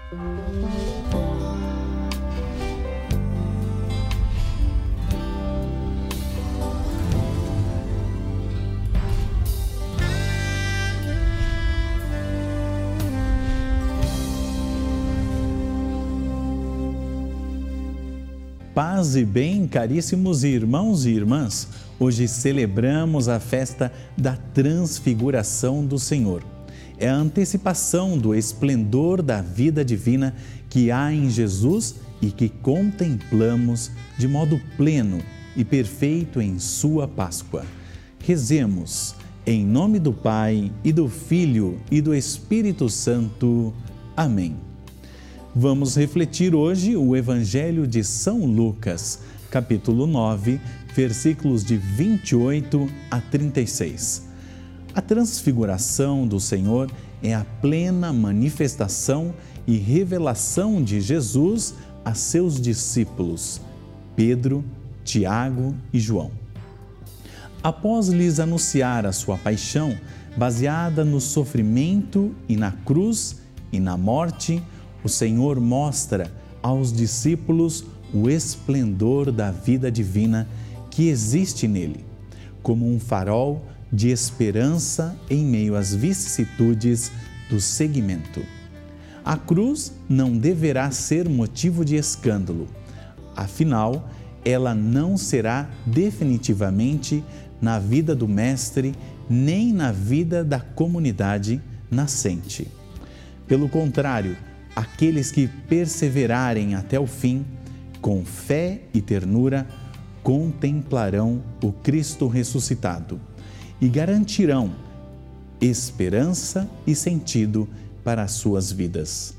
Paz e bem, caríssimos irmãos e irmãs, hoje celebramos a festa da transfiguração do Senhor. É a antecipação do esplendor da vida divina que há em Jesus e que contemplamos de modo pleno e perfeito em sua Páscoa. Rezemos, em nome do Pai e do Filho e do Espírito Santo. Amém. Vamos refletir hoje o Evangelho de São Lucas, capítulo 9, versículos de 28 a 36. A transfiguração do Senhor é a plena manifestação e revelação de Jesus a seus discípulos, Pedro, Tiago e João. Após lhes anunciar a sua paixão, baseada no sofrimento e na cruz e na morte, o Senhor mostra aos discípulos o esplendor da vida divina que existe nele, como um farol de esperança em meio às vicissitudes do seguimento. A cruz não deverá ser motivo de escândalo, afinal, ela não será definitivamente na vida do Mestre nem na vida da comunidade nascente. Pelo contrário, aqueles que perseverarem até o fim, com fé e ternura, contemplarão o Cristo ressuscitado e garantirão esperança e sentido para as suas vidas.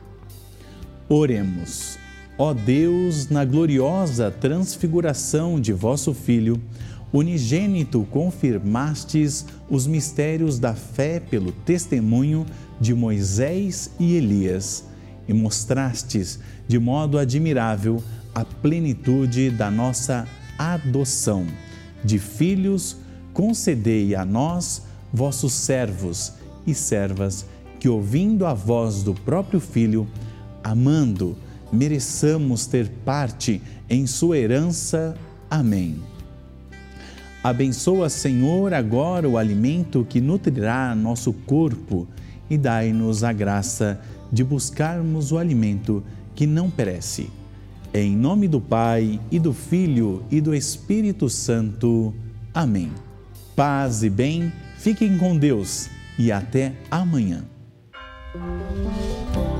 Oremos. Ó Deus, na gloriosa transfiguração de vosso Filho, unigênito, confirmastes os mistérios da fé pelo testemunho de Moisés e Elias e mostrastes de modo admirável a plenitude da nossa adoção. De filhos, concedei a nós, vossos servos e servas, que ouvindo a voz do próprio Filho, amando, mereçamos ter parte em sua herança. Amém. Abençoa, Senhor, agora o alimento que nutrirá nosso corpo e dai-nos a graça de buscarmos o alimento que não perece. Em nome do Pai, e do Filho, e do Espírito Santo. Amém. Paz e bem, fiquem com Deus e até amanhã.